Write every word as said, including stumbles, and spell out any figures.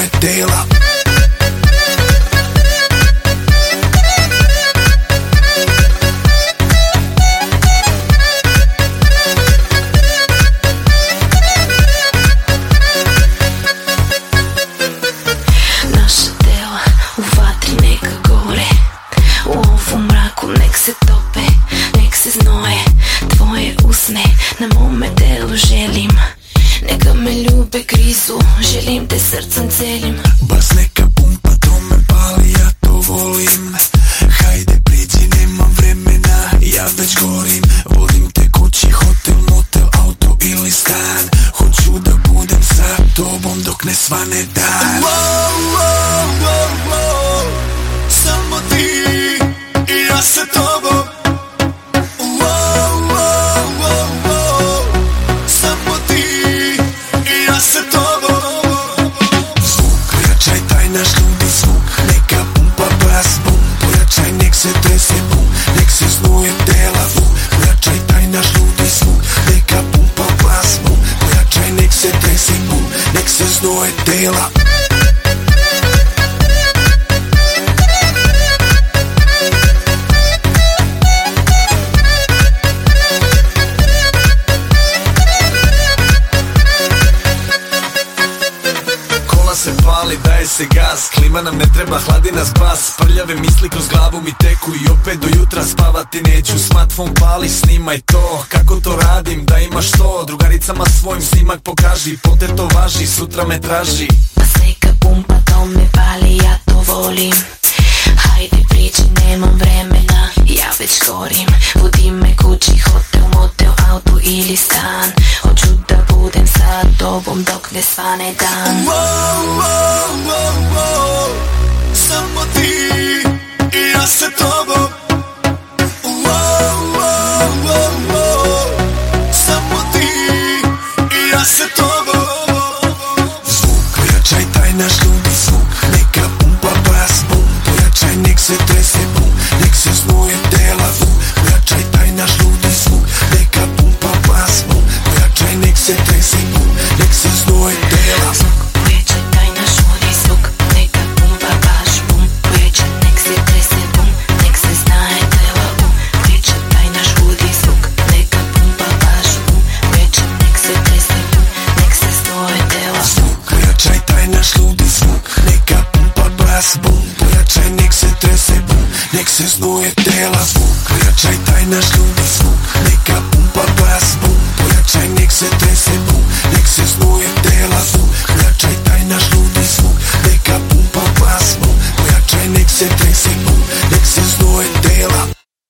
znoje tela. Naša tela u vatri neka gore, u ovom mraku nek se tope, nek se znoje. Tvoje usne na mome telu želim, neka me ljube grizu, želim te srcem celim. Bas neka pumpa, to me pali, ja to volim. Hajde priđi, nemam vremena, ja već gorim. Volim te kući, hotel, motel, auto ili stan. Hoću da budem sa tobom dok ne svane dan. Wow, wow, wow, wow. Samo ti i ja sa tobom. Wow, wow, wow, wow. Samo ti i ja sa tobom. Zvuk, pojačaj taj naš ludi zvuk. Neka pumpa bas, bum. Pojačaj, nek se trese, bum. Nek se znuje tela, bum. Pojačaj taj naš ludi zvuk. Neka pumpa bas, bum. Pojačaj, nek se trese, bum. Nek se znuje tela. Se pali, daje se gas, klima nam ne treba, hladi nas bas. Prljave misli kroz glavu mi teku i opet do jutra spavati neću. Smartphone pali, snimaj to, kako to radim, da imaš to. Drugaricama svojim snimak pokaži, pote to važi, sutra me traži. Pa neka pumpa, to me pali, ja to volim. Hajde priđi, nemam vremena, ja već gorim. Vodi me kući, hotel, motel, auto ili stan. Hoću da budem sa tobom dok ne svane dan. Wow, wow, wow, wow. Samo ti i ja sa tobom. Wow, wow, wow, wow. Samo ti i ja sa tobom. Zvuk, pojačaj taj naš ludi zvuk. Neka pumpa bas, bum. Pojačaj, nek se trese, bum. Nek se znuje tela, bum. Pojačaj taj naš ludi zvuk. Neka pumpa bas, bum. Pojačaj, nek se trese, bum. Nek se znuje tela. Pojačaj taj naš ludi zvuk. Neka pumpa baš, bum. Pojačaj, nek se trese, bum. Nek se znaje tela, bum. Pojačaj taj naš ludi zvuk. Neka pumpa baš, bum. Pojačaj, nek se trese, bum. Nek se znuje tela. Zvuk, pojačaj taj naš ludi zvuk. Neka pumpa bas, bum. Pojačaj, nek se trese, bum. Nek se znuje tela. Zvuk, pojačaj taj naš ludi zvuk. Neka pumpa bas, bum. Pojačaj, nek se trese, bum.